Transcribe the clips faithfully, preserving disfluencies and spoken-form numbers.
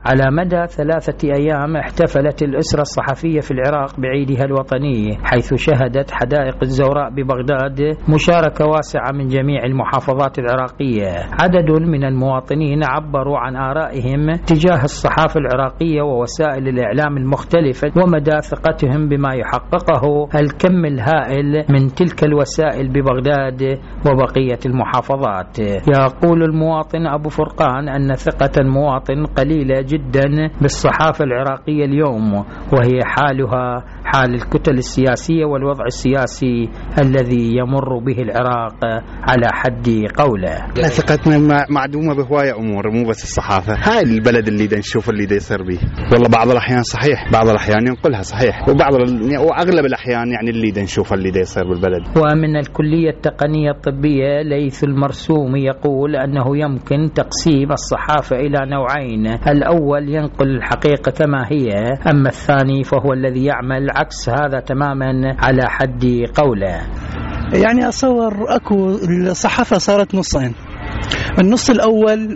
على مدى ثلاثة أيام احتفلت الأسرة الصحفية في العراق بعيدها الوطني، حيث شهدت حدائق الزوراء ببغداد مشاركة واسعة من جميع المحافظات العراقية. عدد من المواطنين عبروا عن آرائهم تجاه الصحافة العراقية ووسائل الإعلام المختلفة ومدى ثقتهم بما يحققه الكم الهائل من تلك الوسائل ببغداد وبقية المحافظات. يقول المواطن أبو فرقان أن ثقة المواطن قليلة جدا بالصحافة العراقية اليوم، وهي حالها حال الكتل السياسية والوضع السياسي الذي يمر به العراق على حد قوله. ثقتنا معدومة بهواية أمور، مو بس الصحافة. هاي البلد اللي دا نشوف اللي دا يصير به، والله بعض الأحيان صحيح، بعض الأحيان ينقلها صحيح، وبعض وأغلب الأحيان يعني اللي دا نشوف اللي دا يصير بالبلد. ومن الكلية التقنية الطبية ليث المرسوم يقول أنه يمكن تقسيم الصحافة إلى نوعين، الأول ينقل الحقيقة كما هي، أما الثاني فهو الذي يعمل عكس هذا تماما على حد قوله. يعني أصور أكو الصحافة صارت نصين، النص الأول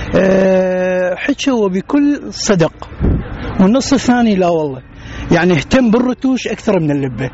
حكوا بكل صدق، والنص الثاني لا والله، يعني اهتم بالرتوش أكثر من اللبة.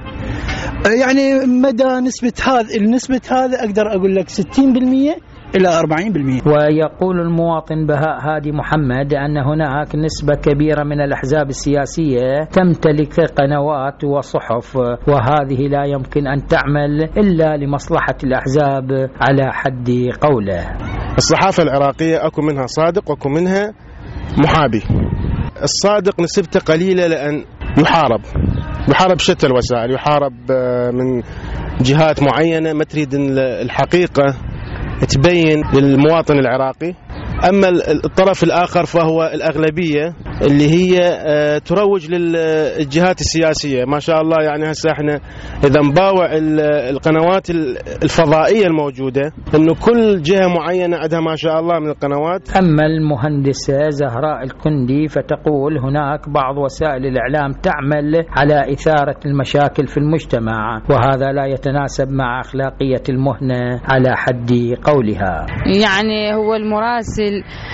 يعني مدى نسبة هذا النسبة هذا أقدر أقول لك ستين بالمئة إلى أربعين بالمئة. ويقول المواطن بهاء هادي محمد أن هناك نسبة كبيرة من الأحزاب السياسية تمتلك قنوات وصحف، وهذه لا يمكن أن تعمل إلا لمصلحة الأحزاب على حد قوله. الصحافة العراقية أكو منها صادق وأكو منها محابي. الصادق نسبته قليلة لأن يحارب يحارب شتى الوسائل، يحارب من جهات معينة ما تريد الحقيقة تبين للمواطن العراقي. أما الطرف الآخر فهو الأغلبية اللي هي تروج للجهات السياسية. ما شاء الله يعني هسه احنا إذا نباوع القنوات الفضائية الموجودة إنه كل جهة معينة عندها ما شاء الله من القنوات. أما المهندسة زهراء الكندي فتقول هناك بعض وسائل الإعلام تعمل على إثارة المشاكل في المجتمع، وهذا لا يتناسب مع أخلاقية المهنة على حد قولها. يعني هو المراسل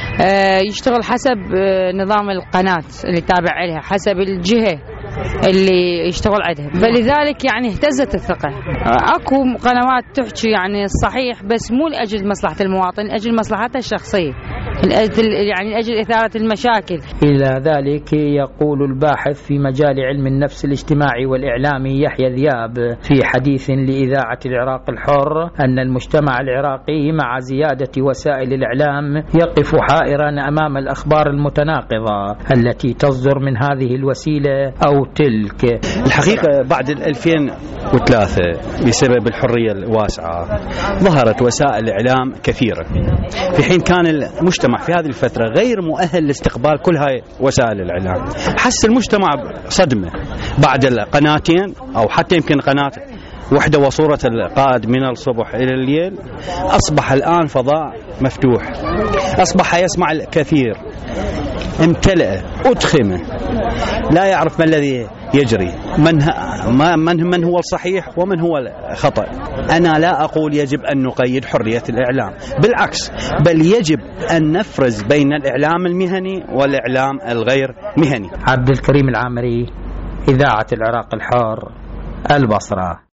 يشتغل حسب نظام القناة اللي تابع لها، حسب الجهة اللي يشتغل عندها، فلذلك يعني اهتزت الثقة. اكو قنوات تحكي يعني الصحيح بس مو لأجل مصلحة المواطن، أجل مصلحته الشخصية، يعني أجل إثارة المشاكل. إلى ذلك يقول الباحث في مجال علم النفس الاجتماعي والإعلامي يحيى ذياب في حديث لإذاعة العراق الحر أن المجتمع العراقي مع زيادة وسائل الإعلام يقف حائرا أمام الأخبار المتناقضة التي تصدر من هذه الوسيلة أو تلك. الحقيقة بعد ألفين وثلاثة بسبب الحرية الواسعة ظهرت وسائل إعلام كثيرة، في حين كان المجتمع في هذه الفترة غير مؤهل لاستقبال كل هاي وسائل الإعلام. حس المجتمع صدمة بعد القناتين أو حتى يمكن قناة وحدة وصورة القائد من الصبح إلى الليل. أصبح الآن فضاء مفتوح، أصبح يسمع الكثير، امتلأ أدخمه، لا يعرف ما الذي يجري، من, من, من هو الصحيح ومن هو الخطأ. أنا لا أقول يجب أن نقيد حرية الإعلام، بالعكس، بل يجب أن نفرز بين الإعلام المهني والإعلام الغير مهني. عبد الكريم العامري، إذاعة العراق الحر، البصرة.